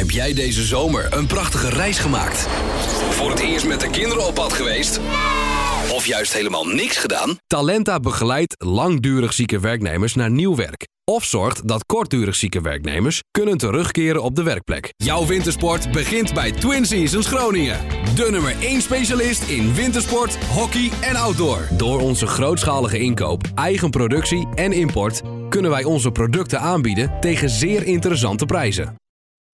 Heb jij deze zomer een prachtige reis gemaakt? Voor het eerst met de kinderen op pad geweest? Of juist helemaal niks gedaan? Talenta begeleidt langdurig zieke werknemers naar nieuw werk. Of zorgt dat kortdurig zieke werknemers kunnen terugkeren op de werkplek. Jouw wintersport begint bij Twin Seasons Groningen. De nummer 1 specialist in wintersport, hockey en outdoor. Door onze grootschalige inkoop, eigen productie en import kunnen wij onze producten aanbieden tegen zeer interessante prijzen.